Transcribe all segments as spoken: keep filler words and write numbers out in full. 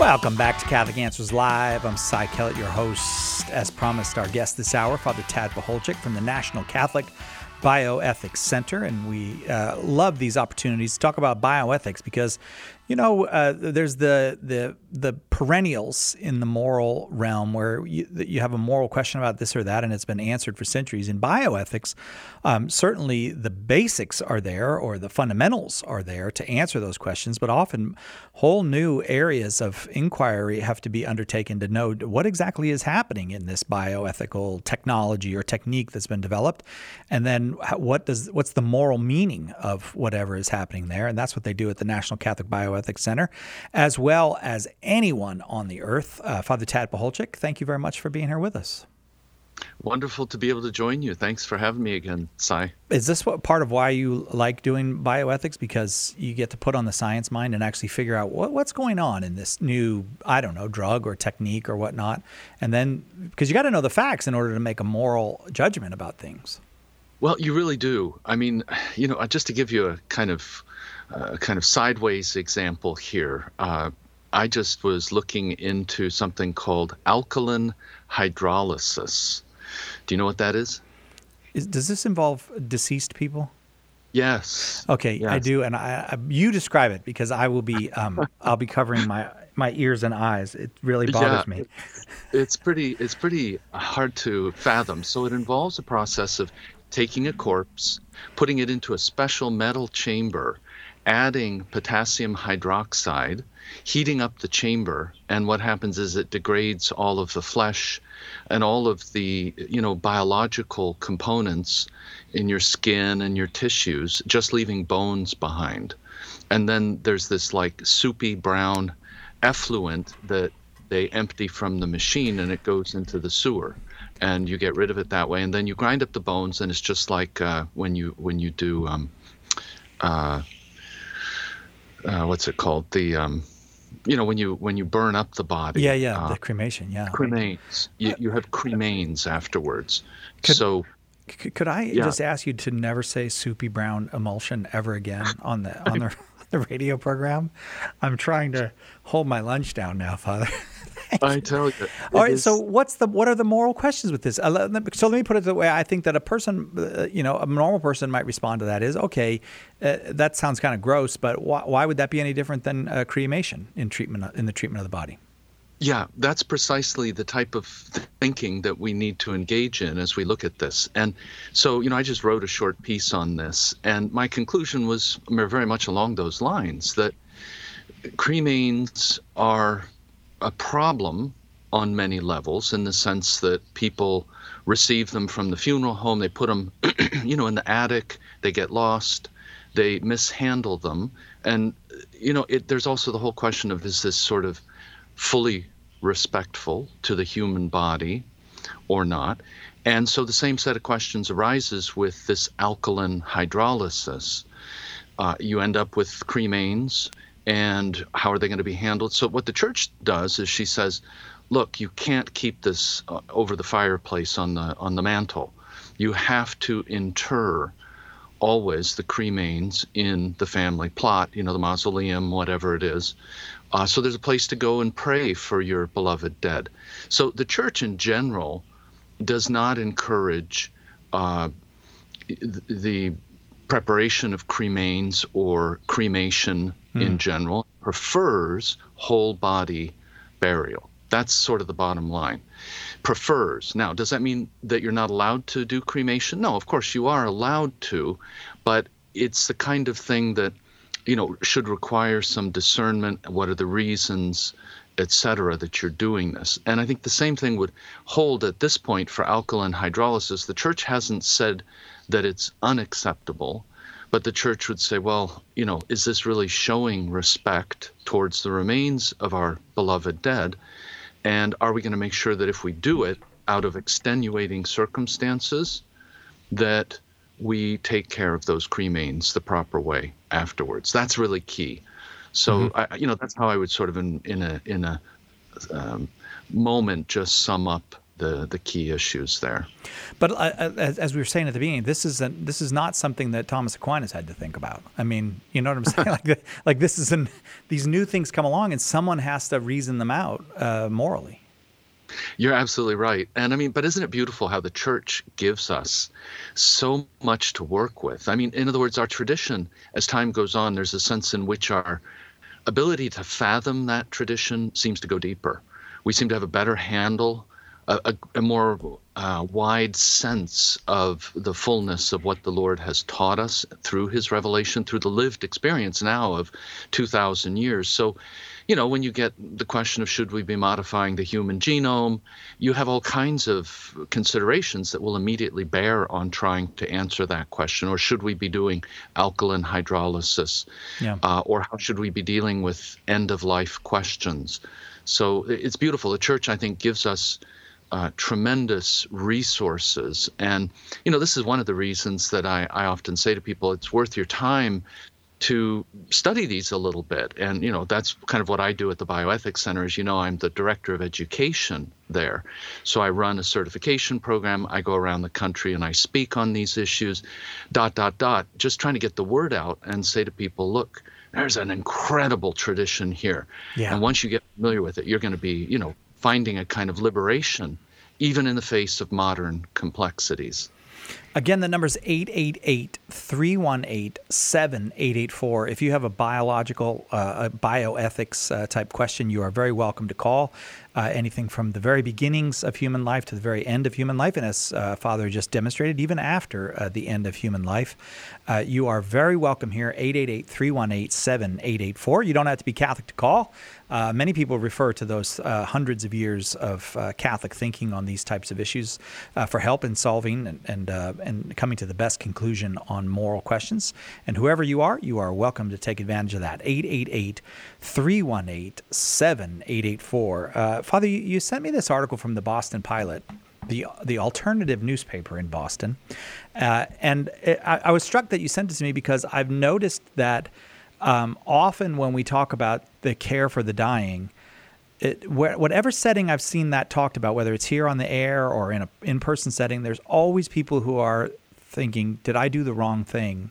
Welcome back to Catholic Answers Live. I'm Cy Kellett, your host. As promised, our guest this hour, Father Tad Pacholczyk from the National Catholic Bioethics Center. And we uh, love these opportunities to talk about bioethics because, you know, uh, there's the the the perennials in the moral realm where you, you have a moral question about this or that, and it's been answered for centuries. In bioethics, um, certainly the basics are there, or the fundamentals are there to answer those questions, but often whole new areas of inquiry have to be undertaken to know what exactly is happening in this bioethical technology or technique that's been developed, and then what does what's the moral meaning of whatever is happening there. And that's what they do at the National Catholic Bioethics Center, as well as anyone on the earth. Uh, Father Tad Pacholczyk, thank you very much for being here with us. Wonderful to be able to join you. Thanks for having me again, Cy. Is this what part of why you like doing bioethics? Because you get to put on the science mind and actually figure out what, what's going on in this new, I don't know, drug or technique or whatnot. And then, because you got to know the facts in order to make a moral judgment about things. Well, you really do. I mean, you know, just to give you a kind of uh, kind of sideways example here, uh, I just was looking into something called alkaline hydrolysis. Do you know what that is? Is does this involve deceased people? Yes. Okay, yes. I do, and I, I you describe it because I will be um, I'll be covering my my ears and eyes. It really bothers yeah, me. It's pretty it's pretty hard to fathom. So it involves a process of taking a corpse, putting it into a special metal chamber, adding potassium hydroxide, heating up the chamber, and what happens is it degrades all of the flesh and all of the, you know, biological components in your skin and your tissues, just leaving bones behind. And then there's this like soupy brown effluent that they empty from the machine, and it goes into the sewer, and you get rid of it that way. And then you grind up the bones, and it's just like uh, when you when you do um, uh, uh, what's it called? The um, you know, when you when you burn up the body. Yeah, yeah, uh, the cremation, yeah. Cremains. You, you have cremains afterwards. Could, so, c- could I yeah. just ask you to never say soupy brown emulsion ever again on the on the, the radio program? I'm trying to hold my lunch down now, Father. I tell you. All right. Is, So, what's the what are the moral questions with this? Uh, let, so, let me put it the way I think that a person, uh, you know, a normal person might respond to that is, okay, uh, that sounds kind of gross, but why, why would that be any different than uh, cremation in treatment in the treatment of the body? Yeah, that's precisely the type of thinking that we need to engage in as we look at this. And so, you know, I just wrote a short piece on this, and my conclusion was very much along those lines, that cremains are a problem on many levels, in the sense that people receive them from the funeral home, they put them, you know, in the attic, they get lost, they mishandle them. And, you know, it, there's also the whole question of, is this sort of fully respectful to the human body or not? And so the same set of questions arises with this alkaline hydrolysis. Uh, you end up with cremains, and how are they going to be handled? So what the church does is she says, look, you can't keep this uh, over the fireplace on the on the mantle. You have to inter always the cremains in the family plot, you know, the mausoleum, whatever it is. Uh, so there's a place to go and pray for your beloved dead. So the church in general does not encourage uh, the preparation of cremains or cremation mm. in general, prefers whole body burial. That's sort of the bottom line. Prefers. Now, does that mean that you're not allowed to do cremation? No, of course you are allowed to, but it's the kind of thing that, you know, should require some discernment. What are the reasons, et cetera, that you're doing this? And I think the same thing would hold at this point for alkaline hydrolysis. The church hasn't said that it's unacceptable, but the church would say, well, you know, is this really showing respect towards the remains of our beloved dead? And are we going to make sure that if we do it out of extenuating circumstances, that we take care of those cremains the proper way afterwards? That's really key. So, mm-hmm. I, you know, that's how I would sort of in, in a in a um, moment just sum up the the key issues there. But uh, as, as we were saying at the beginning, this is a, this is not something that Thomas Aquinas had to think about. I mean, you know what I'm saying? like, like this is an, these new things come along, and someone has to reason them out uh, morally. You're absolutely right. And I mean, but isn't it beautiful how the church gives us so much to work with? I mean, in other words, our tradition, as time goes on, there's a sense in which our ability to fathom that tradition seems to go deeper. We seem to have a better handle, a, a, a more uh, wide sense of the fullness of what the Lord has taught us through his revelation, through the lived experience now of two thousand years. So, you know, when you get the question of should we be modifying the human genome, you have all kinds of considerations that will immediately bear on trying to answer that question. Or should we be doing alkaline hydrolysis? Yeah. Uh, or how should we be dealing with end-of-life questions? So it's beautiful. The church, I think, gives us uh, tremendous resources. And, you know, this is one of the reasons that I, I often say to people, it's worth your time to study these a little bit. And, you know, that's kind of what I do at the Bioethics Center. As you know, I'm the director of education there. So I run a certification program. I go around the country and I speak on these issues, dot, dot, dot, just trying to get the word out and say to people, look, there's an incredible tradition here. Yeah. And once you get familiar with it, you're going to be, you know, finding a kind of liberation, even in the face of modern complexities. Again, the number is eight eight eight, three one eight, seven eight eight four. If you have a biological, uh, a bioethics uh, type question, you are very welcome to call. Uh, anything from the very beginnings of human life to the very end of human life, and as uh, Father just demonstrated, even after uh, the end of human life, uh, you are very welcome here, eight eight eight, three one eight, seven eight eight four. You don't have to be Catholic to call. Uh, many people refer to those uh, hundreds of years of uh, Catholic thinking on these types of issues uh, for help in solving and and, uh, and coming to the best conclusion on moral questions. And whoever you are, you are welcome to take advantage of that. eight eight eight, three one eight, seven eight eight four. Uh, Father, you, you sent me this article from the Boston Pilot, the the alternative newspaper in Boston. Uh, and it, I, I was struck that you sent it to me because I've noticed that um, often when we talk about the care for the dying, it, wh- whatever setting I've seen that talked about, whether it's here on the air or in an in-person setting, there's always people who are thinking, did I do the wrong thing,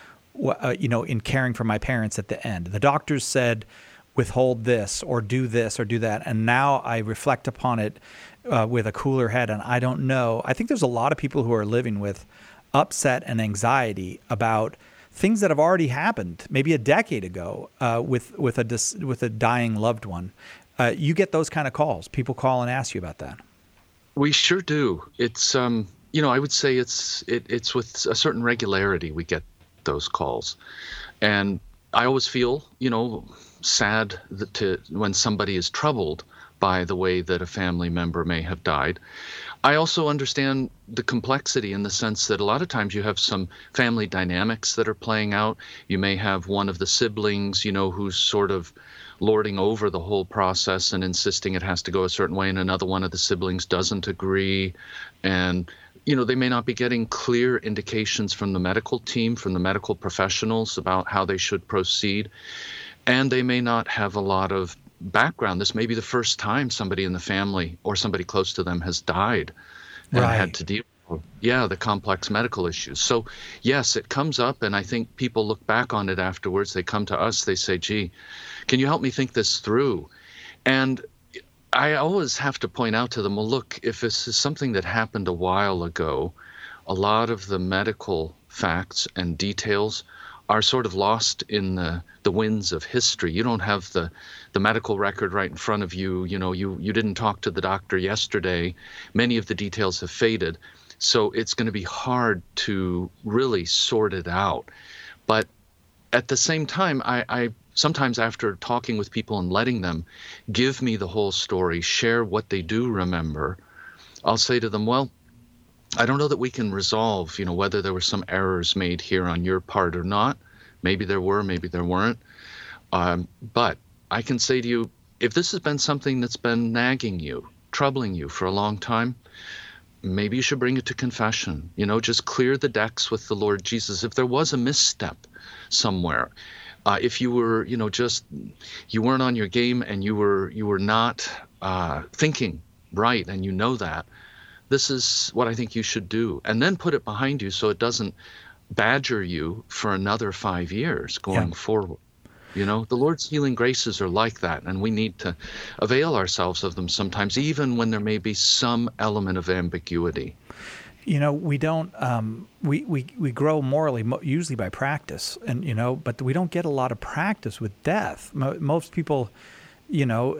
uh, you know, in caring for my parents at the end? The doctors said, withhold this or do this or do that. And now I reflect upon it uh, with a cooler head, and I don't know. I think there's a lot of people who are living with upset and anxiety about things that have already happened, maybe a decade ago, uh, with with a dis- with a dying loved one. Uh, you get those kind of calls. People call and ask you about that. We sure do. It's um, you know, I would say it's it, it's with a certain regularity we get those calls, and I always feel, you know, sad that to when somebody is troubled by the way that a family member may have died. I also understand the complexity in the sense that a lot of times you have some family dynamics that are playing out. You may have one of the siblings, you know, who's sort of lording over the whole process and insisting it has to go a certain way, and another one of the siblings doesn't agree. And you know, they may not be getting clear indications from the medical team, from the medical professionals about how they should proceed. And they may not have a lot of background. This may be the first time somebody in the family or somebody close to them has died and right. had to deal with, yeah, the complex medical issues. So, yes, it comes up, and I think people look back on it afterwards. They come to us, they say, gee, can you help me think this through? And I always have to point out to them, well, look, if this is something that happened a while ago, a lot of the medical facts and details are sort of lost in the, the winds of history. You don't have the, the medical record right in front of you. You know, you, you didn't talk to the doctor yesterday. Many of the details have faded. So it's going to be hard to really sort it out. But at the same time, I, I sometimes after talking with people and letting them give me the whole story, share what they do remember, I'll say to them, well, I don't know that we can resolve, you know, whether there were some errors made here on your part or not. Maybe there were, maybe there weren't. Um, but I can say to you, if this has been something that's been nagging you, troubling you for a long time, maybe you should bring it to confession. You know, just clear the decks with the Lord Jesus. If there was a misstep somewhere, uh, if you were, you know, just you weren't on your game and you were you were not uh, thinking right and you know that, this is what I think you should do. And then put it behind you so it doesn't badger you for another five years going yeah. forward. You know, the Lord's healing graces are like that, and we need to avail ourselves of them sometimes, even when there may be some element of ambiguity. You know, we don't, um, we, we, we grow morally usually by practice, and, you know, but we don't get a lot of practice with death. Most people, you know,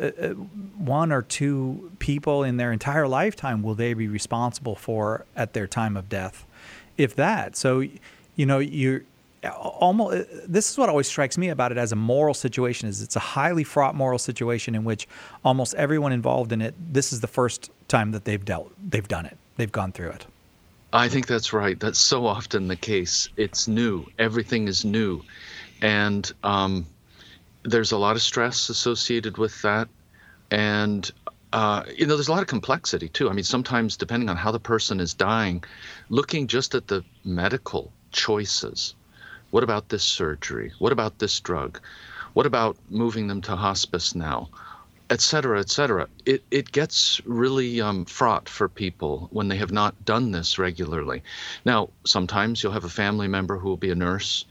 one or two people in their entire lifetime will they be responsible for at their time of death, if that. So, you know, you're, almost, this is what always strikes me about it as a moral situation, is it's a highly fraught moral situation in which almost everyone involved in it, this is the first time that they've dealt, they've done it, they've gone through it. I think that's right. That's so often the case. It's new. Everything is new. And um, there's a lot of stress associated with that. And, uh, you know, there's a lot of complexity too. I mean, sometimes depending on how the person is dying, looking just at the medical choices. What about this surgery? What about this drug? What about moving them to hospice now? Et cetera, et cetera. It, it gets really um, fraught for people when they have not done this regularly. Now, sometimes you'll have a family member who will be a nurse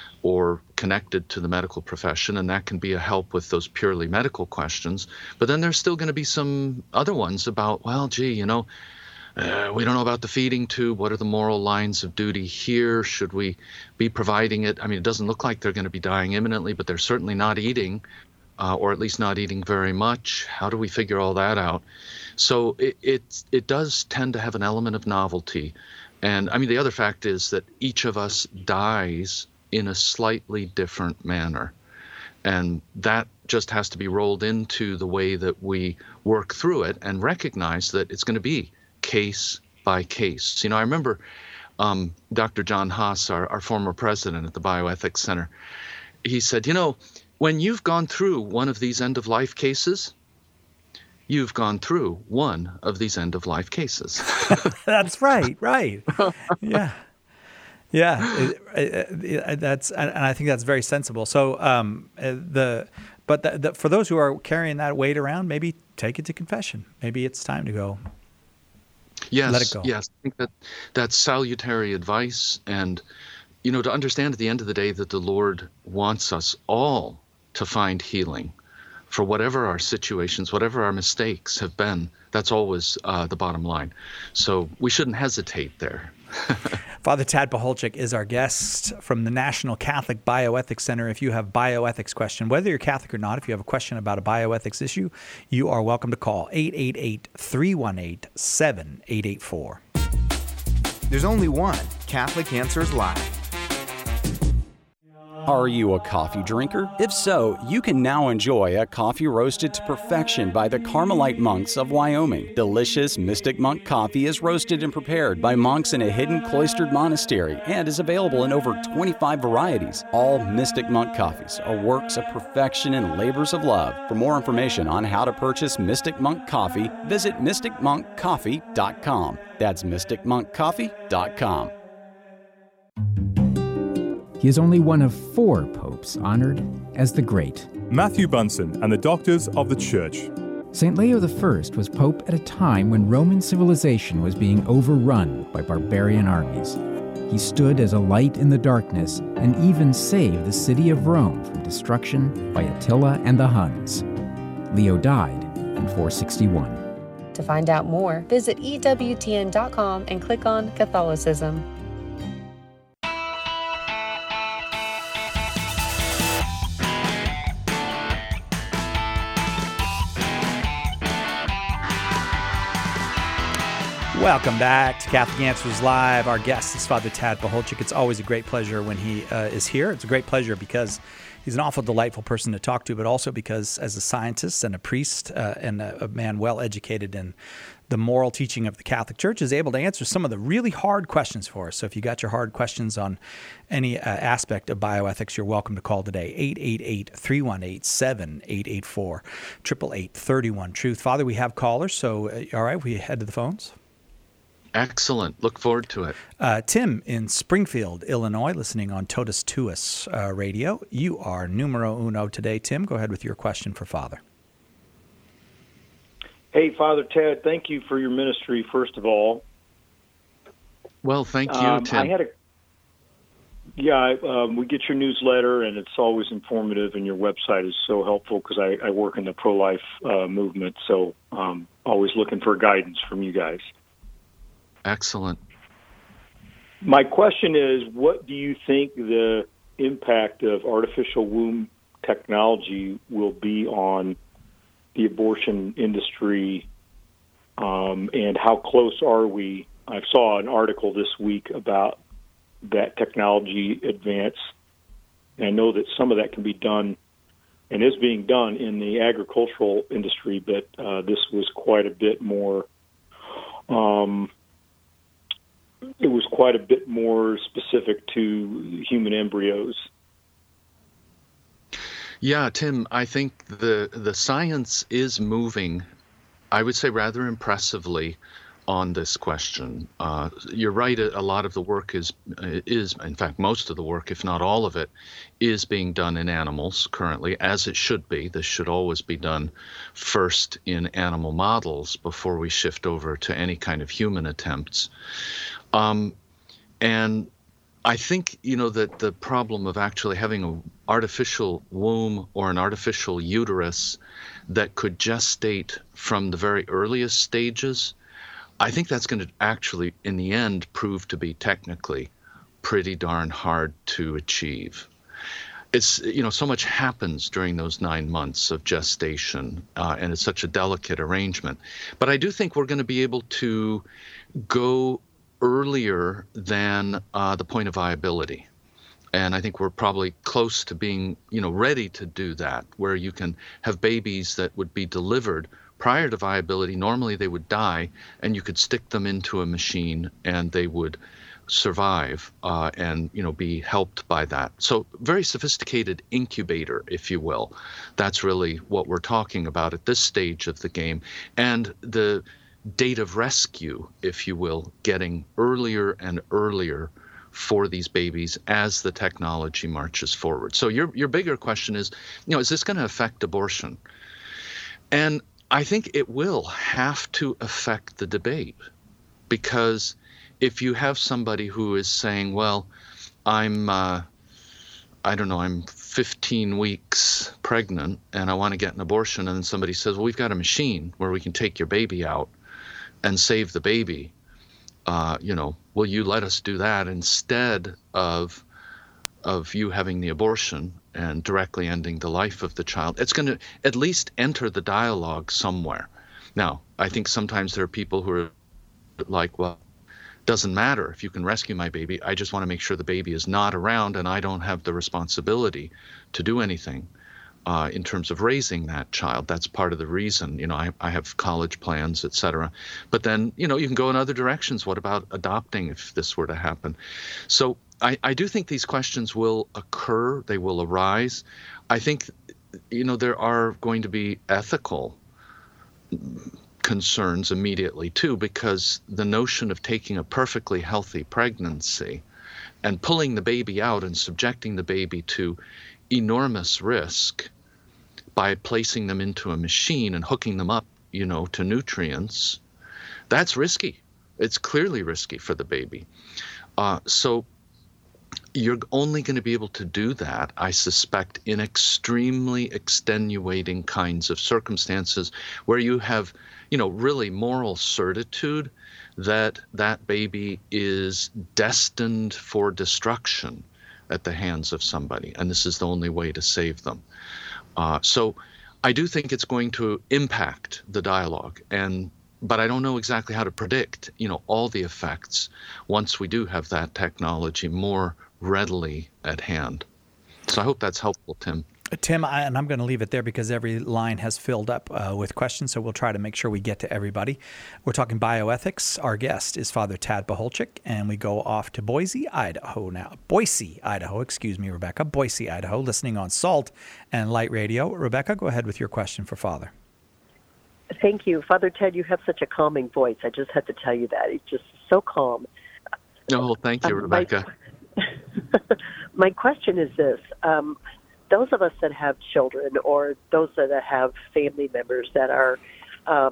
or connected to the medical profession, and that can be a help with those purely medical questions. But then there's still going to be some other ones about, well, gee, you know, Uh, we don't know about the feeding tube. What are the moral lines of duty here? Should we be providing it? I mean, it doesn't look like they're going to be dying imminently, but they're certainly not eating, uh, or at least not eating very much. How do we figure all that out? So it, it, it does tend to have an element of novelty. And I mean, the other fact is that each of us dies in a slightly different manner. And that just has to be rolled into the way that we work through it and recognize that it's going to be case by case. You know, I remember um, Doctor John Haas, our, our former president at the Bioethics Center, he said, you know, when you've gone through one of these end-of-life cases, you've gone through one of these end-of-life cases. That's right, right. Yeah. Yeah, it, it, it, that's, and I think that's very sensible. So um, the, but the, the, for those who are carrying that weight around, maybe take it to confession. Maybe it's time to go. Yes, let it go. Yes, I think that that's salutary advice, and you know, to understand at the end of the day that the Lord wants us all to find healing for whatever our situations, whatever our mistakes have been. That's always uh, the bottom line. So we shouldn't hesitate there. Father Tad Pacholczyk is our guest from the National Catholic Bioethics Center. If you have bioethics question, whether you're Catholic or not, if you have a question about a bioethics issue, you are welcome to call eight eight eight, three one eight, seven eight eight four. There's only one Catholic Answers Live. Are you a coffee drinker? If so, you can now enjoy a coffee roasted to perfection by the Carmelite monks of Wyoming. Delicious Mystic Monk coffee is roasted and prepared by monks in a hidden cloistered monastery and is available in over twenty-five varieties. All Mystic Monk coffees are works of perfection and labors of love. For more information on how to purchase Mystic Monk coffee, visit mystic monk coffee dot com. That's mystic monk coffee dot com. He is only one of four popes honored as the Great. Matthew Bunsen and the Doctors of the Church. Saint Leo the First was pope at a time when Roman civilization was being overrun by barbarian armies. He stood as a light in the darkness and even saved the city of Rome from destruction by Attila and the Huns. Leo died in four sixty-one. To find out more, visit E W T N dot com and click on Catholicism. Welcome back to Catholic Answers Live. Our guest is Father Tad Pacholczyk. It's always a great pleasure when he uh, is here. It's a great pleasure because he's an awful delightful person to talk to, but also because as a scientist and a priest uh, and a, a man well educated in the moral teaching of the Catholic Church, is able to answer some of the really hard questions for us. So if you got your hard questions on any uh, aspect of bioethics, you're welcome to call today, eight eight eight, three one eight, seven eight eight four, eight eight eight, three one, truth. Father, we have callers, so uh, all right, we head to the phones. Excellent. Look forward to it. Uh, Tim in Springfield, Illinois, listening on Totus Tuus uh, radio. You are numero uno today, Tim. Go ahead with your question for Father. Hey, Father Ted, thank you for your ministry, first of all. Well, thank you, um, Tim. I had a, yeah, I, um, we get your newsletter, and it's always informative, and your website is so helpful because I, I work in the pro-life uh, movement, so um, always looking for guidance from you guys. Excellent. My question is, what do you think the impact of artificial womb technology will be on the abortion industry, um, and how close are we? I saw an article this week about that technology advance, and I know that some of that can be done and is being done in the agricultural industry, but uh, this was quite a bit more, um, it was quite a bit more specific to human embryos. Yeah, Tim, I think the the science is moving, I would say rather impressively, on this question. Uh, you're right, a, a lot of the work is, is, in fact, most of the work, if not all of it, is being done in animals currently, as it should be. This should always be done first in animal models before we shift over to any kind of human attempts. Um, and I think, you know, that the problem of actually having an artificial womb or an artificial uterus that could gestate from the very earliest stages, I think that's going to actually, in the end, prove to be technically pretty darn hard to achieve. It's, you know, so much happens during those nine months of gestation, uh, and it's such a delicate arrangement. But I do think we're going to be able to go earlier than uh, the point of viability. And I think we're probably close to being, you know, ready to do that, where you can have babies that would be delivered prior to viability. Normally they would die, and you could stick them into a machine and they would survive uh, and, you know, be helped by that. So very sophisticated incubator, if you will. That's really what we're talking about at this stage of the game. And the date of rescue, if you will, getting earlier and earlier for these babies as the technology marches forward. So your your bigger question is, you know, is this going to affect abortion? And I think it will have to affect the debate, because if you have somebody who is saying, well, I'm, uh, I don't know, I'm fifteen weeks pregnant and I want to get an abortion, and then somebody says, well, we've got a machine where we can take your baby out and save the baby, uh, you know, will you let us do that instead of of you having the abortion and directly ending the life of the child? It's going to at least enter the dialogue somewhere. Now, I think sometimes there are people who are like, well, it doesn't matter if you can rescue my baby. I just want to make sure the baby is not around and I don't have the responsibility to do anything uh, in terms of raising that child. That's part of the reason, you know, I, I have college plans, et cetera. But then, you know, you can go in other directions. What about adopting if this were to happen? So I, I do think these questions will occur. They will arise. I think, you know, there are going to be ethical concerns immediately, too, because the notion of taking a perfectly healthy pregnancy and pulling the baby out and subjecting the baby to enormous risk by placing them into a machine and hooking them up, you know, to nutrients, that's risky. It's clearly risky for the baby. Uh, so you're only going to be able to do that, I suspect, in extremely extenuating kinds of circumstances where you have, you know, really moral certitude that that baby is destined for destruction at the hands of somebody, and this is the only way to save them. Uh, so I do think it's going to impact the dialogue, and but I don't know exactly how to predict, you know, all the effects once we do have that technology more readily at hand. So I hope that's helpful, Tim. Tim, I, and I'm going to leave it there because every line has filled up uh, with questions, so we'll try to make sure we get to everybody. We're talking bioethics. Our guest is Father Tad Pacholczyk, and we go off to Boise, Idaho now. Boise, Idaho, excuse me, Rebecca. Boise, Idaho, listening on SALT and Light Radio. Rebecca, go ahead with your question for Father. Thank you. Father Ted, you have such a calming voice. I just had to tell you that. It's just so calm. Oh, thank you, um, Rebecca. My, my question is this. Um, those of us that have children or those that have family members that are um,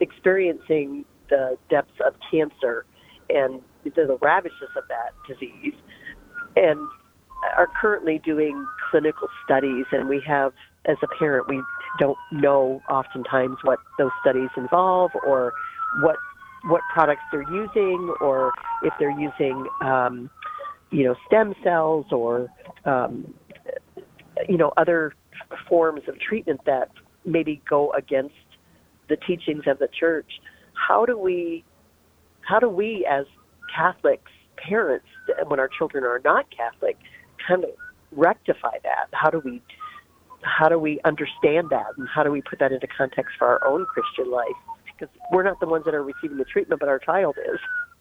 experiencing the depths of cancer and the, the ravages of that disease, and are currently doing clinical studies. And we have, as a parent, we don't know oftentimes what those studies involve, or what what products they're using, or if they're using, um, you know, stem cells, or um, you know, other forms of treatment that maybe go against the teachings of the church. How do we, how do we as Catholics, parents, when our children are not Catholic, kind of rectify that? How do we, how do we understand that, and how do we put that into context for our own Christian life? Because we're not the ones that are receiving the treatment, but our child is.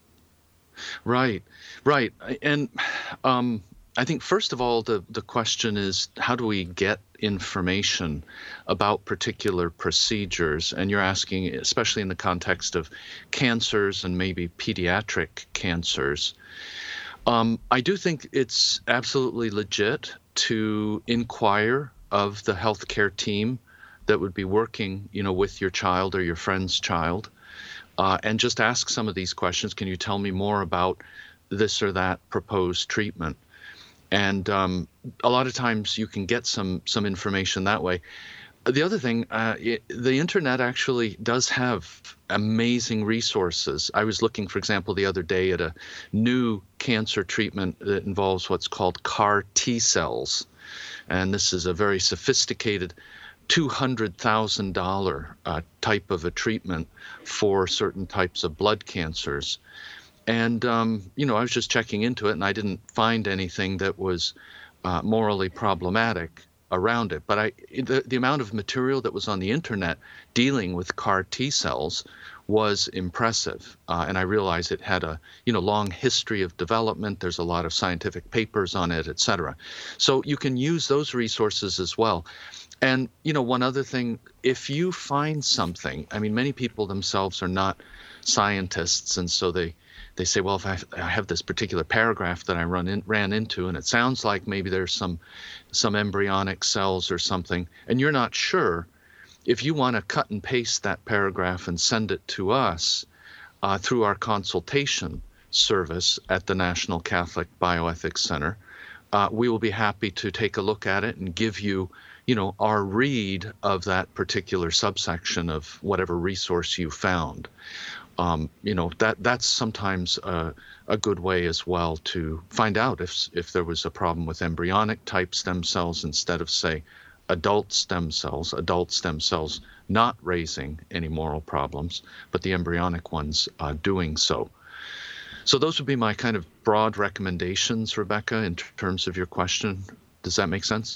Right, right. And um, I think, first of all, the, the question is, how do we get information about particular procedures? And you're asking, especially in the context of cancers and maybe pediatric cancers. Um, I do think it's absolutely legit to inquire of the healthcare team that would be working, you know, with your child or your friend's child, uh, and just ask some of these questions. Can you tell me more about this or that proposed treatment? And um, a lot of times you can get some some information that way. The other thing, uh, it, the internet actually does have amazing resources. I was looking, for example, the other day at a new cancer treatment that involves what's called C A R T cells. And this is a very sophisticated two hundred thousand dollars uh, type of a treatment for certain types of blood cancers. And, um, you know, I was just checking into it, and I didn't find anything that was uh, morally problematic around it. But I, the, the amount of material that was on the internet dealing with C A R T cells was impressive. Uh, and I realized it had a, you know, long history of development. There's a lot of scientific papers on it, et cetera. So you can use those resources as well. And, you know, one other thing, if you find something, I mean, many people themselves are not scientists, and so they, they say, well, if I, I have this particular paragraph that I run in, ran into, and it sounds like maybe there's some some embryonic cells or something, and you're not sure, if you want to cut and paste that paragraph and send it to us uh, through our consultation service at the National Catholic Bioethics Center, uh, we will be happy to take a look at it and give you, you know, our read of that particular subsection of whatever resource you found. Um, you know, that that's sometimes a, a good way as well to find out if if there was a problem with embryonic type stem cells instead of, say, adult stem cells, adult stem cells not raising any moral problems, but the embryonic ones uh, doing so. So those would be my kind of broad recommendations, Rebecca, in terms of your question. Does that make sense?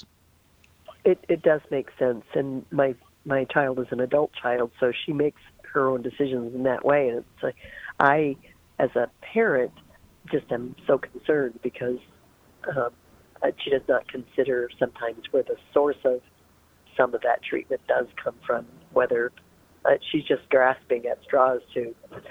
It it does make sense. And my my child is an adult child, so she makes her own decisions in that way. And it's like, I, as a parent, just am so concerned because um, she does not consider sometimes where the source of some of that treatment does come from, whether uh, she's just grasping at straws to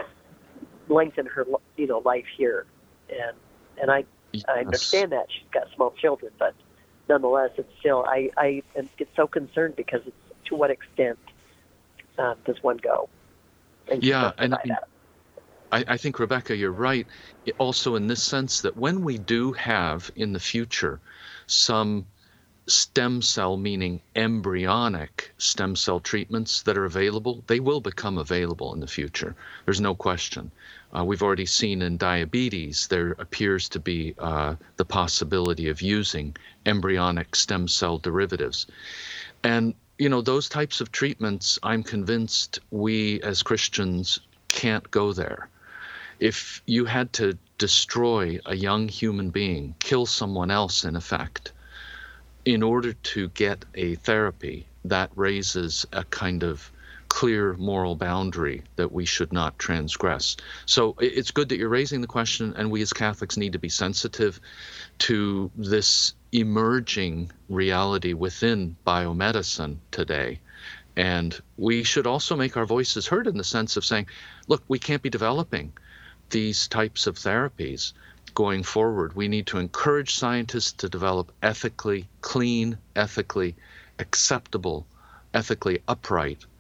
lengthen her, you know, life here. And and I, yes. I understand that she's got small children, but nonetheless, it's still, I, I get so concerned because it's to what extent uh, does one go? And yeah, and I, I, I think, Rebecca, you're right. Also in this sense that when we do have in the future some stem cell, meaning embryonic stem cell treatments that are available, they will become available in the future. There's no question. Uh, we've already seen in diabetes, there appears to be uh, the possibility of using embryonic stem cell derivatives. And you know, those types of treatments, I'm convinced we as Christians can't go there. If you had to destroy a young human being, kill someone else in effect, in order to get a therapy, that raises a kind of clear moral boundary that we should not transgress. So it's good that you're raising the question, and we as Catholics need to be sensitive to this emerging reality within biomedicine today. And we should also make our voices heard in the sense of saying, look, we can't be developing these types of therapies going forward. We need to encourage scientists to develop ethically clean, ethically acceptable, ethically upright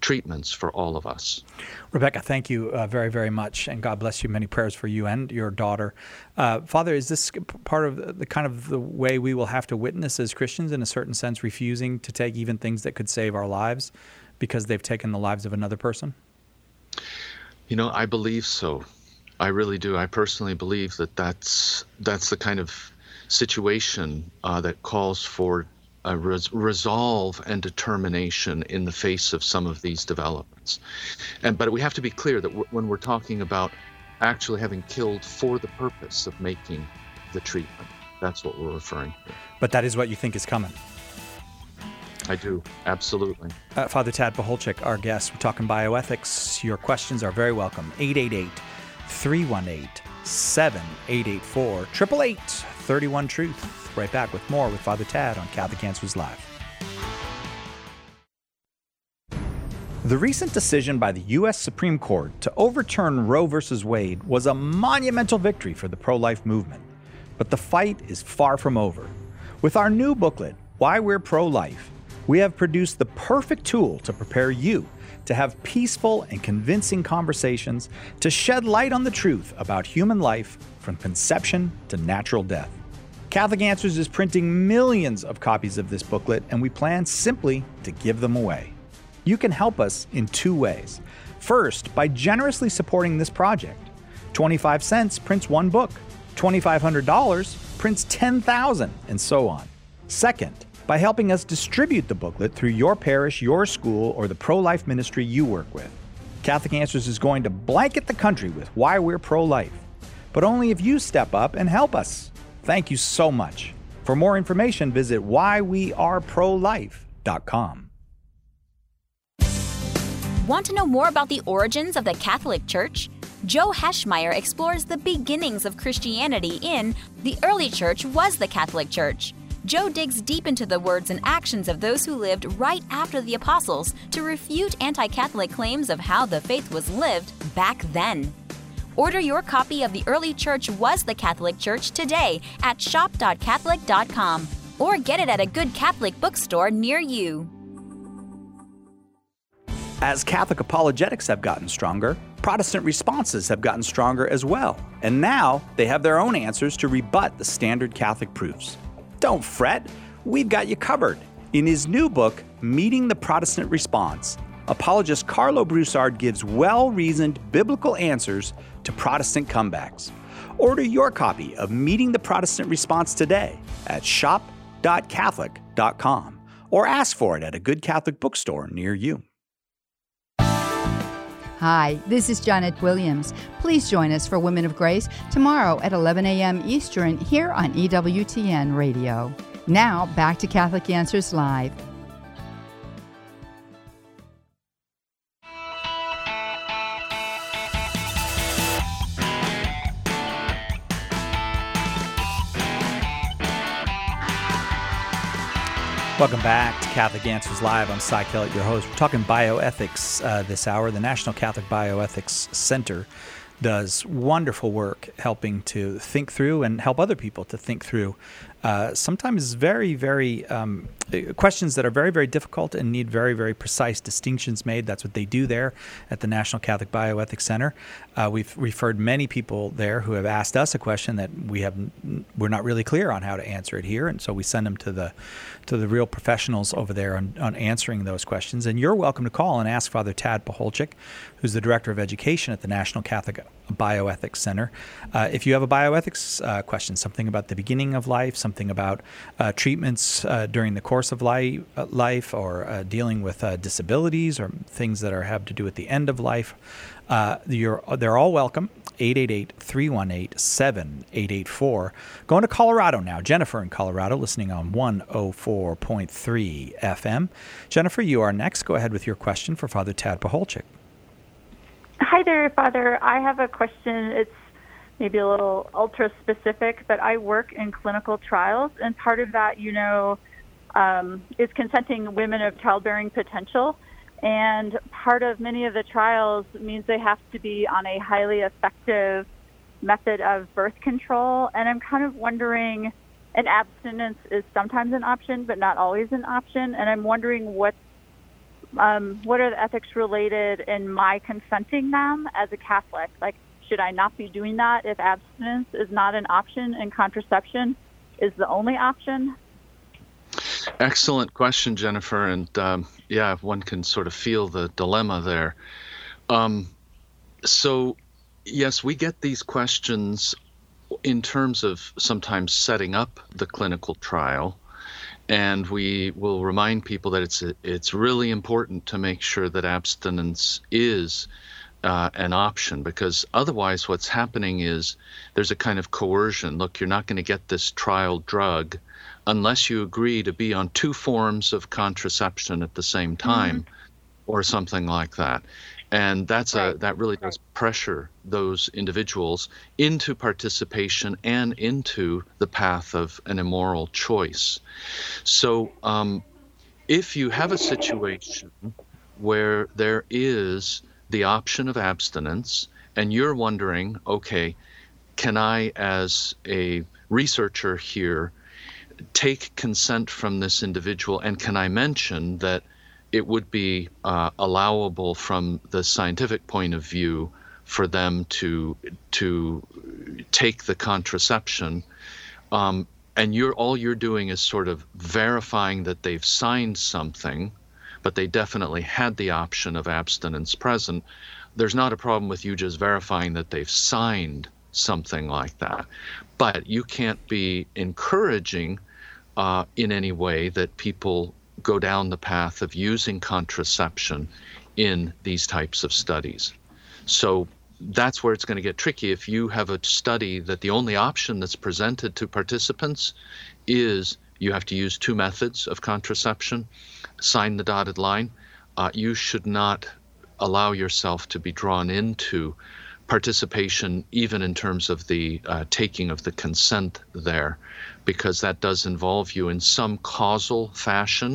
treatments for all of us. Rebecca, thank you uh, very, very much, and God bless you. Many prayers for you and your daughter. Uh, Father, is this part of the kind of the way we will have to witness as Christians, in a certain sense, refusing to take even things that could save our lives because they've taken the lives of another person? You know, I believe so. I really do. I personally believe that that's, that's the kind of situation uh, that calls for a res- resolve and determination in the face of some of these developments. And but we have to be clear that w- when we're talking about actually having killed for the purpose of making the treatment, that's what we're referring to. But that is what you think is coming. I do, absolutely. Uh, Father Tad Pacholczyk, our guest. We're talking bioethics. Your questions are very welcome. eight eight eight, three one eight, seven eight eight four, eight eight eight, three one, truth. Right back with more with Father Tad on Catholic Answers Live. The recent decision by the U S Supreme Court to overturn Roe versus Wade was a monumental victory for the pro-life movement. But the fight is far from over. With our new booklet, Why We're Pro-Life, we have produced the perfect tool to prepare you to have peaceful and convincing conversations to shed light on the truth about human life from conception to natural death. Catholic Answers is printing millions of copies of this booklet, and we plan simply to give them away. You can help us in two ways. First, by generously supporting this project. twenty-five cents prints one book, twenty-five hundred dollars prints ten thousand, and so on. Second, by helping us distribute the booklet through your parish, your school, or the pro-life ministry you work with. Catholic Answers is going to blanket the country with Why We're Pro-Life, but only if you step up and help us. Thank you so much. For more information, visit why we are pro life dot com. Want to know more about the origins of the Catholic Church? Joe Heschmeyer explores the beginnings of Christianity in The Early Church Was the Catholic Church. Joe digs deep into the words and actions of those who lived right after the apostles to refute anti-Catholic claims of how the faith was lived back then. Order your copy of The Early Church Was the Catholic Church today at shop dot catholic dot com or get it at a good Catholic bookstore near you. As Catholic apologetics have gotten stronger, Protestant responses have gotten stronger as well. And now they have their own answers to rebut the standard Catholic proofs. Don't fret, we've got you covered. In his new book, Meeting the Protestant Response, apologist Carlo Broussard gives well-reasoned biblical answers to Protestant comebacks. Order your copy of Meeting the Protestant Response today at shop dot catholic dot com or ask for it at a good Catholic bookstore near you. Hi, this is Janet Williams. Please join us for Women of Grace tomorrow at eleven a.m. Eastern here on E W T N Radio. Now, back to Catholic Answers Live. Welcome back to Catholic Answers Live. I'm Cy Kellett, your host. We're talking bioethics uh, this hour. The National Catholic Bioethics Center does wonderful work helping to think through and help other people to think through uh, sometimes very, very um, questions that are very, very difficult and need very, very precise distinctions made. That's what they do there at the National Catholic Bioethics Center. Uh, we've referred many people there who have asked us a question that we have we're not really clear on how to answer it here, and so we send them to the to the real professionals over there on, on answering those questions. And you're welcome to call and ask Father Tad Pacholczyk, who's the Director of Education at the National Catholic Bioethics Center. Uh, if you have a bioethics uh, question, something about the beginning of life, something about uh, treatments uh, during the course of life, uh, life or uh, dealing with uh, disabilities or things that are have to do with the end of life, uh, you're, they're all welcome. eight eight eight, three one eight, seven eight eight four. Going to Colorado now. Jennifer in Colorado, listening on one oh four point three F M. Jennifer, you are next. Go ahead with your question for Father Tad Pacholczyk. Hi there, Father. I have a question. It's maybe a little ultra-specific, but I work in clinical trials, and part of that, you know, um, is consenting women of childbearing potential. And part of many of the trials means they have to be on a highly effective method of birth control. And I'm kind of wondering, and abstinence is sometimes an option, but not always an option. And I'm wondering what um, what are the ethics related in my consenting them as a Catholic? Like, should I not be doing that if abstinence is not an option and contraception is the only option? Excellent question, Jennifer. And um, yeah, one can sort of feel the dilemma there. Um, so, yes, we get these questions in terms of sometimes setting up the clinical trial. And we will remind people that it's it's really important to make sure that abstinence is uh, an option, because otherwise what's happening is there's a kind of coercion. Look, you're not going to get this trial drug unless you agree to be on two forms of contraception at the same time, mm-hmm. or something like that. And that's right. a that really does pressure those individuals into participation and into the path of an immoral choice. So um, if you have a situation where there is the option of abstinence and you're wondering, okay, can I, as a researcher here, take consent from this individual, and can I mention that it would be uh, allowable from the scientific point of view for them to to take the contraception, um, and you're all you're doing is sort of verifying that they've signed something, but they definitely had the option of abstinence present. There's not a problem with you just verifying that they've signed something like that, but you can't be encouraging uh, in any way that people go down the path of using contraception in these types of studies. So that's where it's going to get tricky. If you have a study that the only option that's presented to participants is you have to use two methods of contraception, sign the dotted line, uh, you should not allow yourself to be drawn into participation, even in terms of the uh, taking of the consent there, because that does involve you in some causal fashion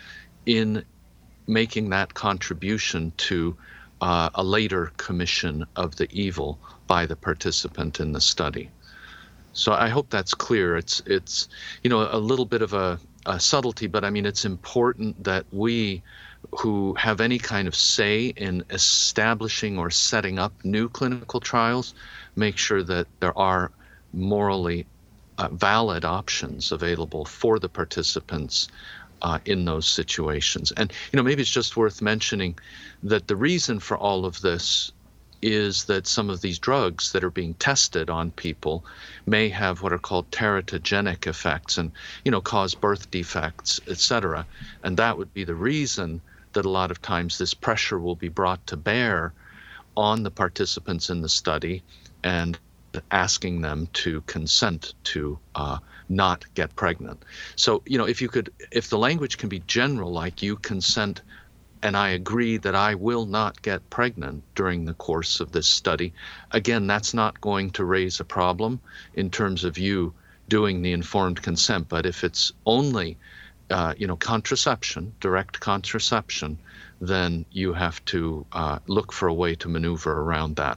in making that contribution to uh, a later commission of the evil by the participant in the study. So I hope that's clear. It's, it's you know, a little bit of a, a subtlety, but I mean, it's important that we who have any kind of say in establishing or setting up new clinical trials make sure that there are morally uh, valid options available for the participants Uh, in those situations. And, you know, maybe it's just worth mentioning that the reason for all of this is that some of these drugs that are being tested on people may have what are called teratogenic effects and, you know, cause birth defects, et cetera. And that would be the reason that a lot of times this pressure will be brought to bear on the participants in the study and asking them to consent to uh, not get pregnant. So, you know, if you could, if the language can be general, like you consent and I agree that I will not get pregnant during the course of this study, again, that's not going to raise a problem in terms of you doing the informed consent. But if it's only, uh, you know, contraception, direct contraception, then you have to uh, look for a way to maneuver around that.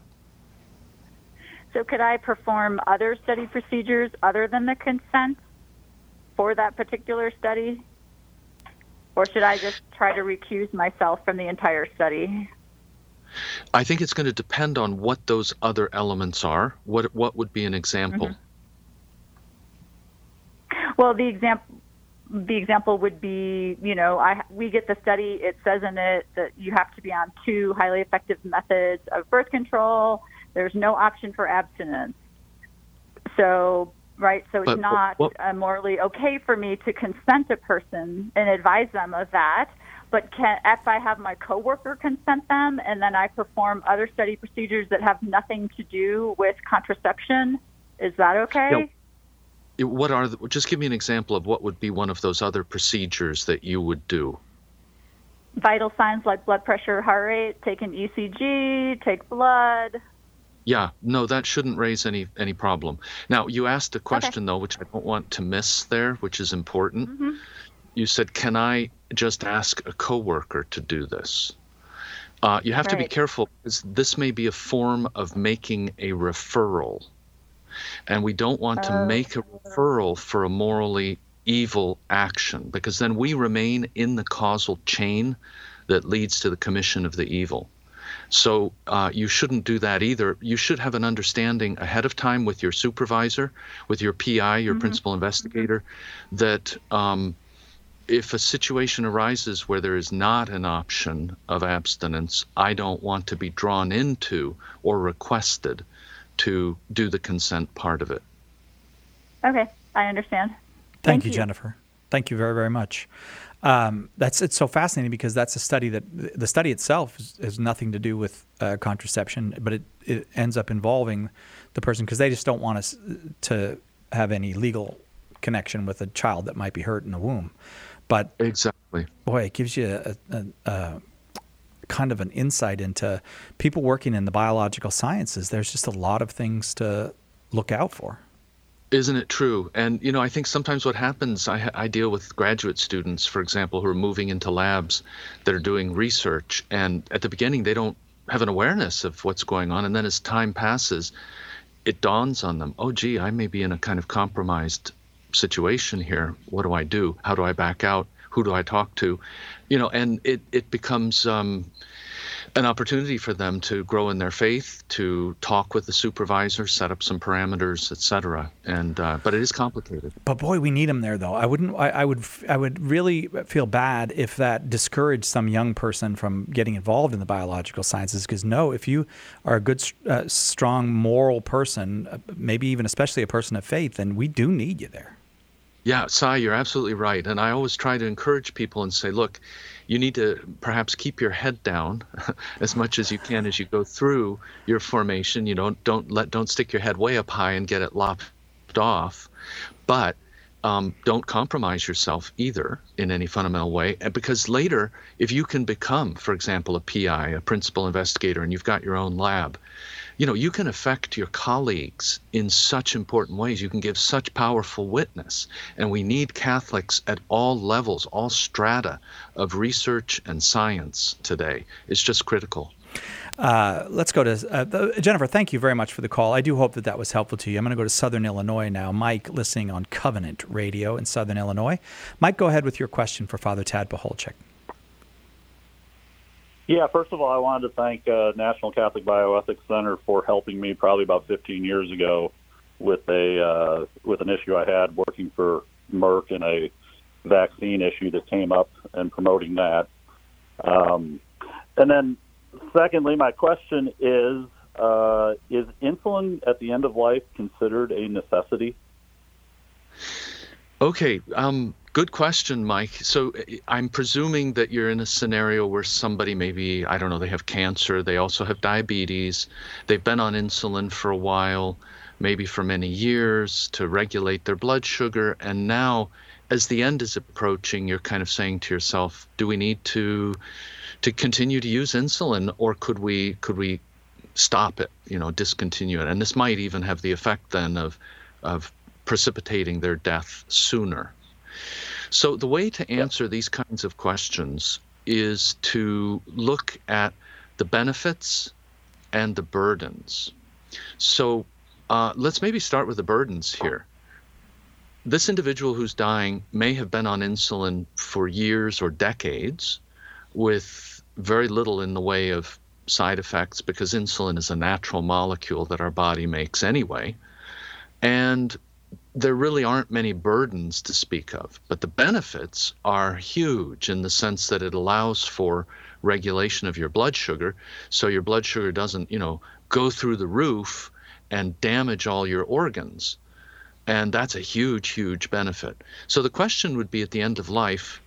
So could I perform other study procedures other than the consent for that particular study? Or should I just try to recuse myself from the entire study? I think it's going to depend on what those other elements are. What what would be an example? Mm-hmm. Well, the example the example would be, you know, I we get the study, it says in it that you have to be on two highly effective methods of birth control. There's no option for abstinence. So, right, so it's but, not well, uh, morally okay for me to consent a person and advise them of that. But can, if I have my coworker consent them and then I perform other study procedures that have nothing to do with contraception, is that okay? You know, what are the, just give me an example of what would be one of those other procedures that you would do. Vital signs like blood pressure, heart rate, take an E C G, take blood. Yeah, no, that shouldn't raise any any problem. Now, you asked a question, okay. though, which I don't want to miss there, which is important. Mm-hmm. You said, can I just ask a coworker to do this? Uh, you have right. to be careful, because this may be a form of making a referral. And we don't want to oh. make a referral for a morally evil action, because then we remain in the causal chain that leads to the commission of the evil. So uh, you shouldn't do that either. You should have an understanding ahead of time with your supervisor, with your P I, your mm-hmm. principal investigator, that um, if a situation arises where there is not an option of abstinence, I don't want to be drawn into or requested to do the consent part of it. Okay, I understand. Thank, Thank you, you, Jennifer. Thank you very, very much. Um, that's it's so fascinating because that's a study that the study itself is, has nothing to do with uh, contraception, but it, it ends up involving the person because they just don't want us to have any legal connection with a child that might be hurt in the womb. But exactly, boy, it gives you a, a, a kind of an insight into people working in the biological sciences. There's just a lot of things to look out for. Isn't it true? And, you know, I think sometimes what happens, I, I deal with graduate students, for example, who are moving into labs that are doing research. And at the beginning, they don't have an awareness of what's going on. And then as time passes, it dawns on them, oh, gee, I may be in a kind of compromised situation here. What do I do? How do I back out? Who do I talk to? You know, and it, it becomes um, an opportunity for them to grow in their faith, to talk with the supervisor, set up some parameters, et cetera. And uh, but it is complicated. But boy, we need them there, though. I wouldn't. I, I would. I would really feel bad if that discouraged some young person from getting involved in the biological sciences. Because no, if you are a good, uh, strong, moral person, maybe even especially a person of faith, then we do need you there. Yeah, Cy, you're absolutely right. And I always try to encourage people and say, look, you need to perhaps keep your head down as much as you can as you go through your formation. You know, don't let don't stick your head way up high and get it lopped off. But um, don't compromise yourself either in any fundamental way. And because later, if you can become, for example, a P I, a principal investigator, and you've got your own lab, you know, you can affect your colleagues in such important ways. You can give such powerful witness. And we need Catholics at all levels, all strata of research and science today. It's just critical. Uh, let's go to uh, the, Jennifer. Thank you very much for the call. I do hope that that was helpful to you. I'm going to go to Southern Illinois now. Mike, listening on Covenant Radio in Southern Illinois. Mike, go ahead with your question for Father Tad Pacholczyk. Yeah, first of all, I wanted to thank uh, National Catholic Bioethics Center for helping me probably about fifteen years ago with a uh, with an issue I had working for Merck and a vaccine issue that came up and promoting that. Um, and then secondly, my question is, uh, is insulin at the end of life considered a necessity? Okay, um, good question, Mike. So I'm presuming that you're in a scenario where somebody maybe, I don't know, they have cancer, they also have diabetes, they've been on insulin for a while, maybe for many years to regulate their blood sugar, and now as the end is approaching, you're kind of saying to yourself, do we need to to continue to use insulin, or could we could we stop it, you know, discontinue it? And this might even have the effect then of of precipitating their death sooner. So the way to answer these kinds of questions is to look at the benefits and the burdens. So uh, let's maybe start with the burdens here. This individual who's dying may have been on insulin for years or decades with very little in the way of side effects, because insulin is a natural molecule that our body makes anyway. And there really aren't many burdens to speak of, but the benefits are huge in the sense that it allows for regulation of your blood sugar, so your blood sugar doesn't, you know, go through the roof and damage all your organs. And that's a huge, huge benefit. So the question would be at the end of life,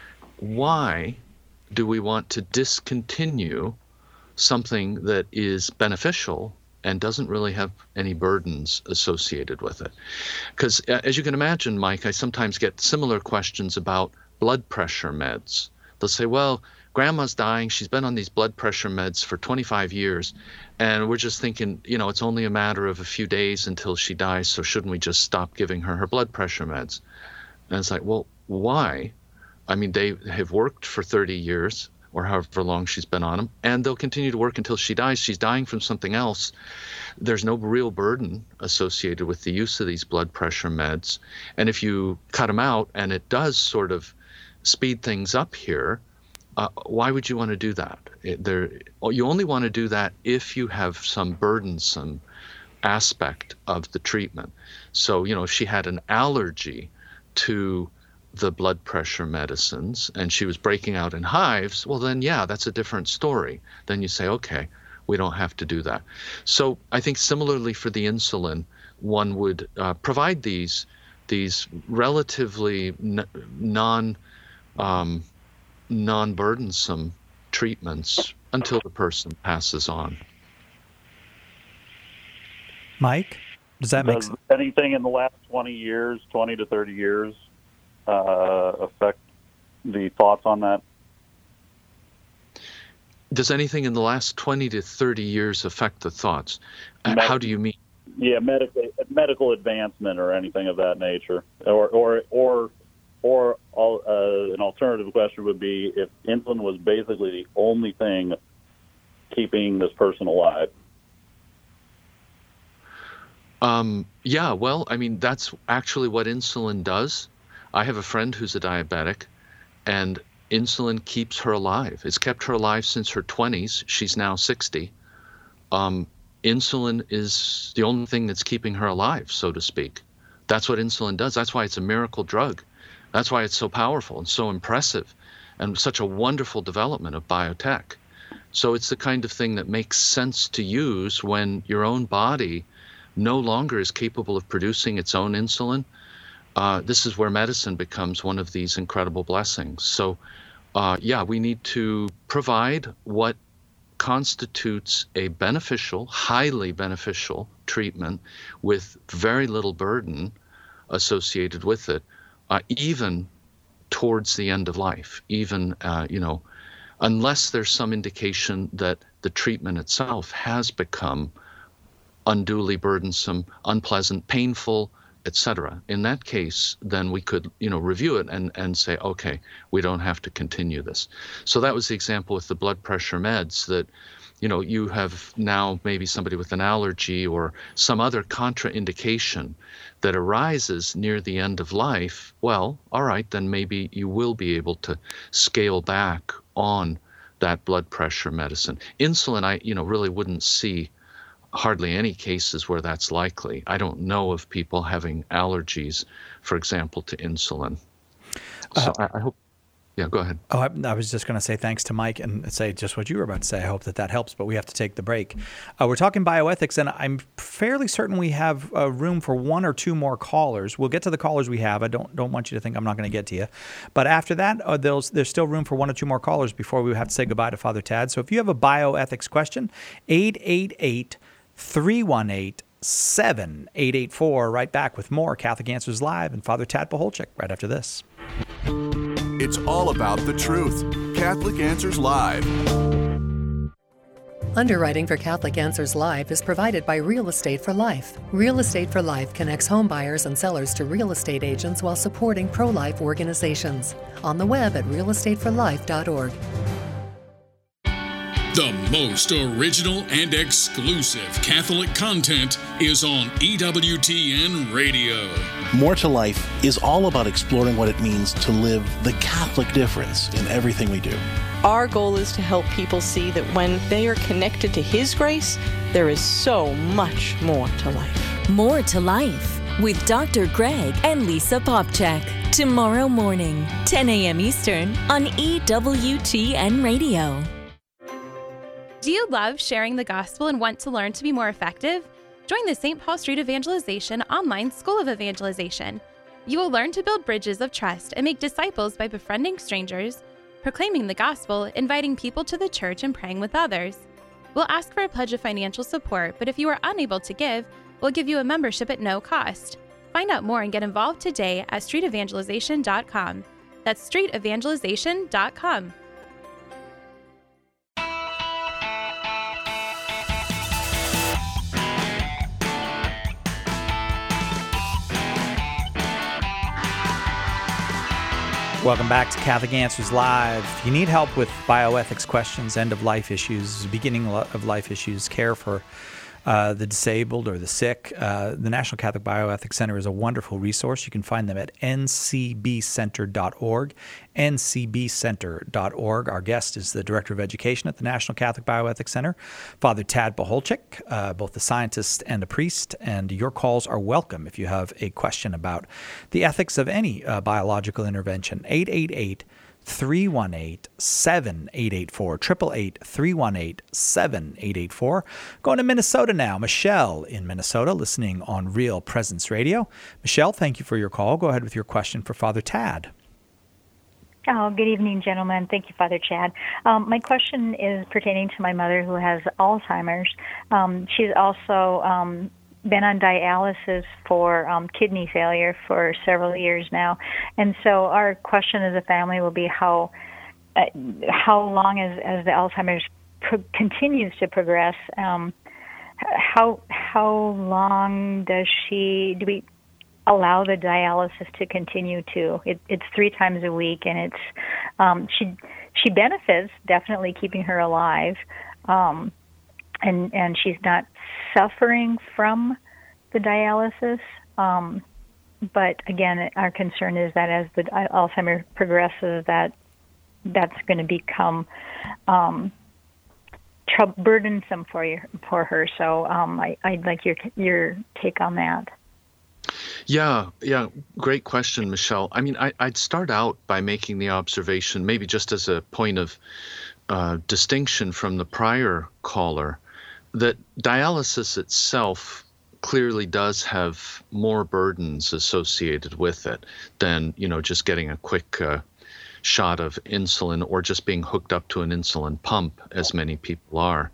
why do we want to discontinue something that is beneficial and doesn't really have any burdens associated with it? Because as you can imagine, Mike, I sometimes get similar questions about blood pressure meds. They'll say, well, grandma's dying, she's been on these blood pressure meds for twenty-five years, and we're just thinking, you know, it's only a matter of a few days until she dies, so shouldn't we just stop giving her her blood pressure meds? And it's like, well, why? I mean, they have worked for thirty years, or however long she's been on them, and they'll continue to work until she dies. She's dying from something else. There's no real burden associated with the use of these blood pressure meds. And if you cut them out, and it does sort of speed things up here, uh, why would you want to do that? It, there, you only want to do that if you have some burdensome aspect of the treatment. So, you know, if she had an allergy to the blood pressure medicines and she was breaking out in hives, well, then, yeah, that's a different story. Then you say, okay, we don't have to do that. So I think similarly for the insulin, one would uh, provide these these relatively n- non um, non-burdensome treatments until the person passes on. Mike, does that make Does sense? Anything in the last twenty years, twenty to thirty years, uh, affect the thoughts on that? Does anything in the last twenty to thirty years affect the thoughts? Med- How do you mean? Yeah, medical medical advancement or anything of that nature, or or or or all, uh, an alternative question would be if insulin was basically the only thing keeping this person alive. Um, yeah, well, I mean, that's actually what insulin does. I have a friend who's a diabetic, and insulin keeps her alive. It's kept her alive since her twenties. She's now sixty. Um, insulin is the only thing that's keeping her alive, so to speak. That's what insulin does. That's why it's a miracle drug. That's why it's so powerful and so impressive and such a wonderful development of biotech. So it's the kind of thing that makes sense to use when your own body no longer is capable of producing its own insulin. Uh, this is where medicine becomes one of these incredible blessings. So, uh, yeah, we need to provide what constitutes a beneficial, highly beneficial treatment with very little burden associated with it, uh, even towards the end of life, even, uh, you know, unless there's some indication that the treatment itself has become unduly burdensome, unpleasant, painful, et cetera. In that case, then we could, you know, review it and, and say, okay, we don't have to continue this. So that was the example with the blood pressure meds that, you know, you have now maybe somebody with an allergy or some other contraindication that arises near the end of life. Well, all right, then maybe you will be able to scale back on that blood pressure medicine. Insulin, I, you know, really wouldn't see hardly any cases where that's likely. I don't know of people having allergies, for example, to insulin. So uh, I, I hope, yeah, go ahead. Oh, I, I was just going to say thanks to Mike and say just what you were about to say. I hope that that helps, but we have to take the break. Uh, we're talking bioethics, and I'm fairly certain we have uh, room for one or two more callers. We'll get to the callers we have. I don't don't want you to think I'm not going to get to you. But after that, uh, there's, there's still room for one or two more callers before we have to say goodbye to Father Tad. So if you have a bioethics question, eight eight eight, three one eight, seven eight eight four. Right back with more Catholic Answers Live and Father Tad Pacholczyk right after this. It's all about the truth. Catholic Answers Live. Underwriting for Catholic Answers Live is provided by Real Estate for Life. Real Estate for Life connects home buyers and sellers to real estate agents while supporting pro-life organizations. On the web at real estate for life dot org. The most original and exclusive Catholic content is on E W T N Radio. More to Life is all about exploring what it means to live the Catholic difference in everything we do. Our goal is to help people see that when they are connected to His grace, there is so much more to life. More to Life with Doctor Greg and Lisa Popcak. Tomorrow morning, ten a.m. Eastern on E W T N Radio. Do you love sharing the gospel and want to learn to be more effective? Join the Saint Paul Street Evangelization online School of Evangelization. You will learn to build bridges of trust and make disciples by befriending strangers, proclaiming the gospel, inviting people to the church, and praying with others. We'll ask for a pledge of financial support, but if you are unable to give, we'll give you a membership at no cost. Find out more and get involved today at street evangelization dot com. That's street evangelization dot com. Welcome back to Catholic Answers Live. If you need help with bioethics questions, end-of-life issues, beginning of life issues, care for uh, the disabled or the sick, uh, the National Catholic Bioethics Center is a wonderful resource. You can find them at n c b center dot org, n c b center dot org. Our guest is the Director of Education at the National Catholic Bioethics Center, Father Tad Pacholczyk, uh, both a scientist and a priest, and your calls are welcome if you have a question about the ethics of any uh, biological intervention. eight eight eight, three one eight, seven eight eight four, eight eight eight, three one eight, seven eight eight four. Going to Minnesota now. Michelle in Minnesota, listening on Real Presence Radio. Michelle, thank you for your call. Go ahead with your question for Father Tad. Oh, good evening, gentlemen. Thank you, Father Chad. Um, my question is pertaining to my mother who has Alzheimer's. Um, she's also um, been on dialysis for um, kidney failure for several years now. And so our question as a family will be how uh, how long as, as the Alzheimer's pro- continues to progress, um, how how long does she, do we allow the dialysis to continue to? It, it's three times a week, and it's um, she she benefits definitely keeping her alive, um, and and she's not suffering from the dialysis. Um, but again, our concern is that as the Alzheimer's progresses, that that's going to become um, tr- burdensome for you, for her. So um, I, I'd like your your take on that. Yeah, yeah, great question, Michelle. I mean, I, I'd start out by making the observation, maybe just as a point of uh, distinction from the prior caller, that dialysis itself clearly does have more burdens associated with it than, you know, just getting a quick uh, shot of insulin or just being hooked up to an insulin pump, as many people are.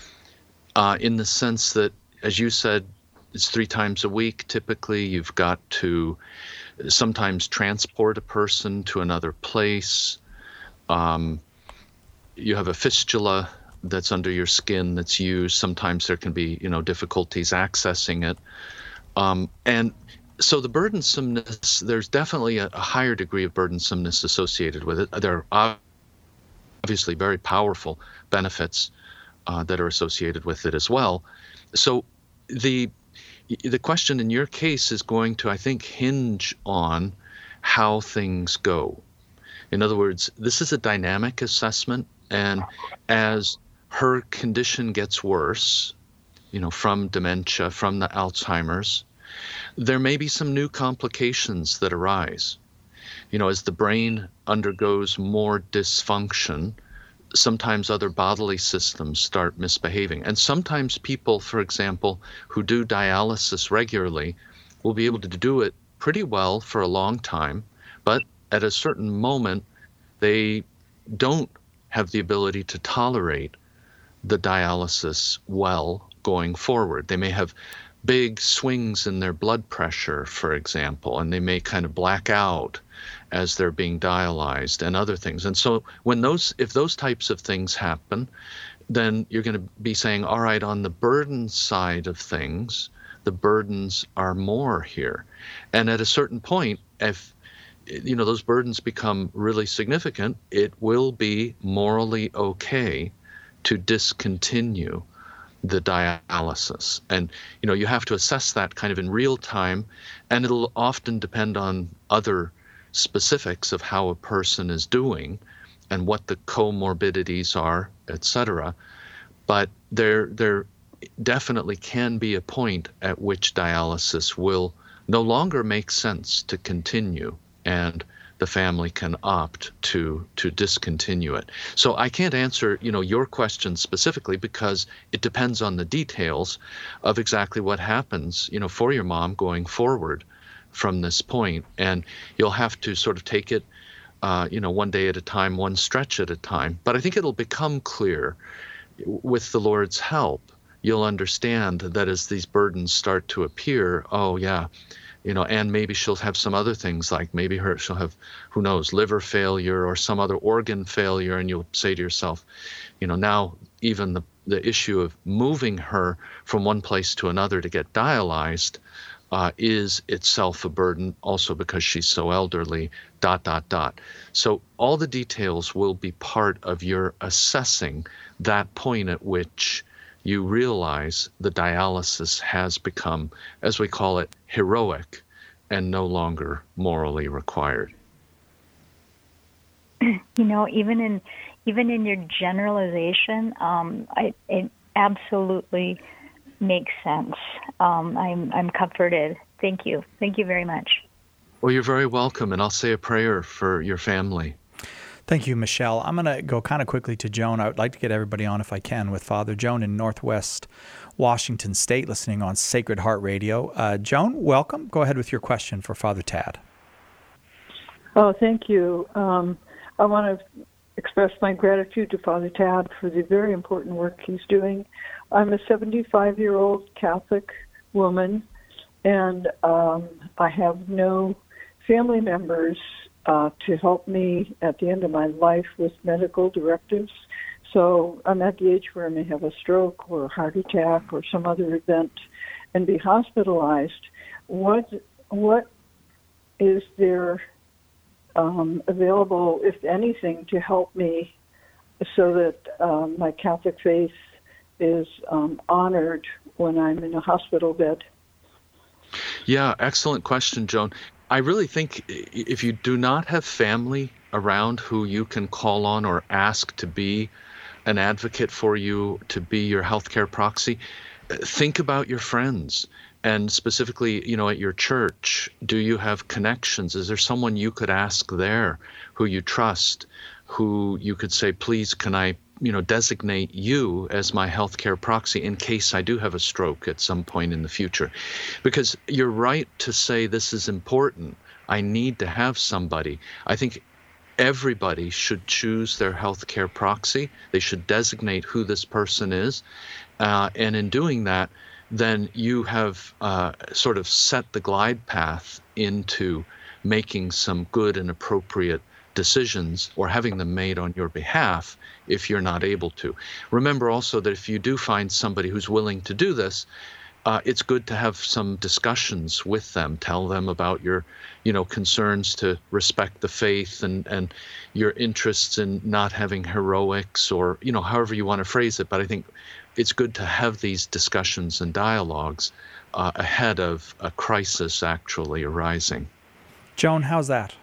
Uh, in the sense that, as you said, it's three times a week. Typically, you've got to sometimes transport a person to another place. Um, you have a fistula that's under your skin that's used. Sometimes there can be, you know, difficulties accessing it. Um, and so the burdensomeness, there's definitely a, a higher degree of burdensomeness associated with it. There are obviously very powerful benefits uh, that are associated with it as well. So the The question in your case is going to, I think, hinge on how things go. In other words, this is a dynamic assessment, and as her condition gets worse, you know, from dementia, from the Alzheimer's, there may be some new complications that arise. You know, as the brain undergoes more dysfunction, sometimes other bodily systems start misbehaving. And sometimes people, for example, who do dialysis regularly will be able to do it pretty well for a long time, but at a certain moment, they don't have the ability to tolerate the dialysis well going forward. They may have big swings in their blood pressure, for example, and they may kind of black out as they're being dialyzed and other things. And so when those, if those types of things happen, then you're going to be saying, all right, on the burden side of things, the burdens are more here. And at a certain point, if, you know, those burdens become really significant, it will be morally okay to discontinue the dialysis. And, you know, you have to assess that kind of in real time, and it'll often depend on other specifics of how a person is doing and what the comorbidities are, et cetera. But there, there definitely can be a point at which dialysis will no longer make sense to continue, and the family can opt to to discontinue it. So I can't answer, you know, your question specifically because it depends on the details of exactly what happens, you know, for your mom going forward from this point. And you'll have to sort of take it, uh, you know, one day at a time, one stretch at a time. But I think it'll become clear with the Lord's help. You'll understand that as these burdens start to appear, oh yeah, you know, and maybe she'll have some other things, like maybe her she'll have, who knows, liver failure or some other organ failure, and you'll say to yourself, you know, now even the the issue of moving her from one place to another to get dialyzed uh, is itself a burden, also because she's so elderly, dot, dot, dot. So all the details will be part of your assessing that point at which you realize the dialysis has become, as we call it, heroic and no longer morally required. You know, even in even in your generalization, um, I, it absolutely makes sense. Um, I'm I'm comforted. Thank you. Thank you very much. Well, you're very welcome, and I'll say a prayer for your family. Thank you, Michelle. I'm going to go kind of quickly to Joan. I would like to get everybody on, if I can, with Father Joan in Northwest Washington State, listening on Sacred Heart Radio. Uh, Joan, welcome. Go ahead with your question for Father Tad. Oh, thank you. Um, I want to express my gratitude to Father Tad for the very important work he's doing. I'm a seventy-five-year-old Catholic woman, and um, I have no family members uh, to help me at the end of my life with medical directives. So I'm at the age where I may have a stroke or a heart attack or some other event and be hospitalized. What what is there um, available, if anything, to help me so that um, my Catholic faith is um, honored when I'm in a hospital bed? Yeah, excellent question, Joan. I really think if you do not have family around who you can call on or ask to be an advocate for you, to be your healthcare proxy, think about your friends. And specifically, you know, at your church, do you have connections? Is there someone you could ask there who you trust, who you could say, please, can I, you know, designate you as my healthcare proxy in case I do have a stroke at some point in the future? Because you're right to say this is important. I need to have somebody. I think everybody should choose their healthcare proxy. They should designate who this person is. Uh, and in doing that, then you have uh, sort of set the glide path into making some good and appropriate decisions, or having them made on your behalf if you're not able to. Remember also that if you do find somebody who's willing to do this, uh, it's good to have some discussions with them. Tell them about your, you know, concerns to respect the faith and, and your interests in not having heroics, or, you know, however you want to phrase it. But I think it's good to have these discussions and dialogues uh, ahead of a crisis actually arising. Joan, how's that?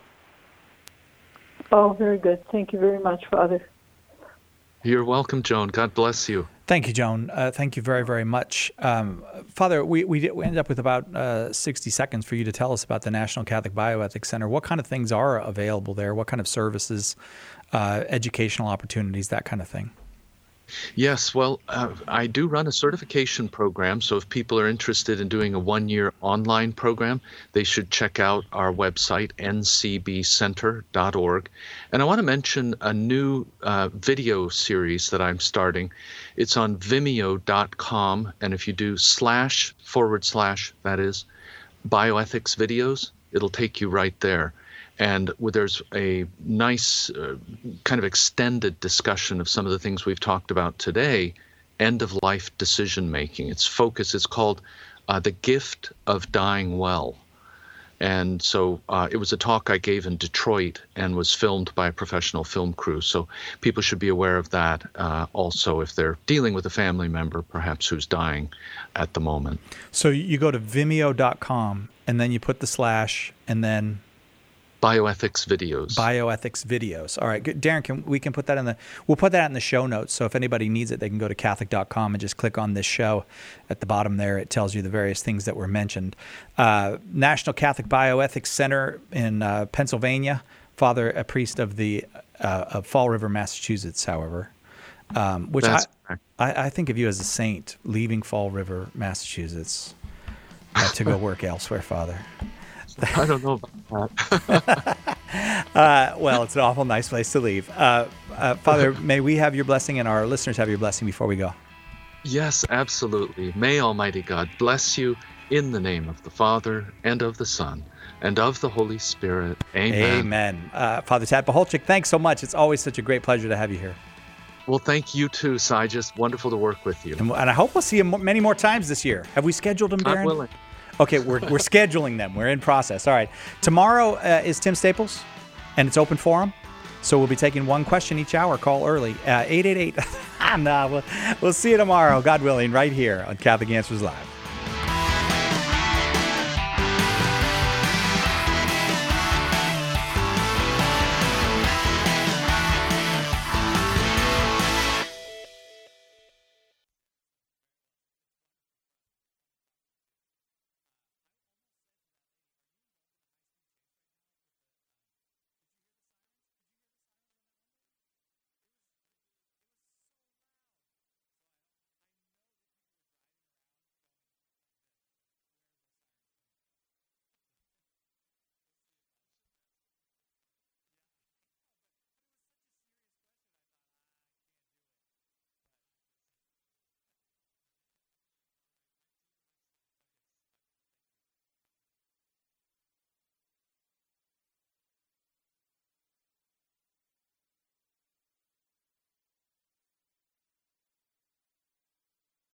Oh, very good. Thank you very much, Father. You're welcome, Joan. God bless you. Thank you, Joan. Uh, thank you very, very much. Um, Father, we, we, we ended up with about uh, sixty seconds for you to tell us about the National Catholic Bioethics Center. What kind of things are available there? What kind of services, uh, educational opportunities, that kind of thing? Yes, well, uh, I do run a certification program, so if people are interested in doing a one-year online program, they should check out our website, n c b center dot org. And I want to mention a new uh, video series that I'm starting. It's on vimeo dot com, and if you do slash forward slash, that is, bioethics videos, it'll take you right there. And there's a nice uh, kind of extended discussion of some of the things we've talked about today, end-of-life decision-making. Its focus is called uh, The Gift of Dying Well. And so uh, it was a talk I gave in Detroit and was filmed by a professional film crew. So people should be aware of that uh, also if they're dealing with a family member, perhaps, who's dying at the moment. So you go to vimeo dot com, and then you put the slash, and then... Bioethics videos. Bioethics videos. All right, good. Darren, can we can put that in the we'll put that in the show notes. So if anybody needs it, they can go to Catholic dot com and just click on this show. At the bottom there, it tells you the various things that were mentioned. Uh, National Catholic Bioethics Center in uh, Pennsylvania. Father, a priest of the uh, of Fall River, Massachusetts. However, um, which I, I I think of you as a saint, leaving Fall River, Massachusetts, uh, to go work elsewhere, Father. I don't know about that. uh, well, it's an awful nice place to leave. Uh, uh, Father, may we have your blessing and our listeners have your blessing before we go? Yes, absolutely. May Almighty God bless you in the name of the Father and of the Son and of the Holy Spirit. Amen. Amen. Uh, Father Tad Pacholczyk, thanks so much. It's always such a great pleasure to have you here. Well, thank you too, Cy. Just wonderful to work with you. And, and I hope we'll see you many more times this year. Have we scheduled them, Darren? I'm willing. Okay, we're we're scheduling them. We're in process. All right. Tomorrow uh, is Tim Staples, and it's open forum. So we'll be taking one question each hour. Call early. Uh, eight eight eight nah, we'll, we'll see you tomorrow, God willing, right here on Catholic Answers Live.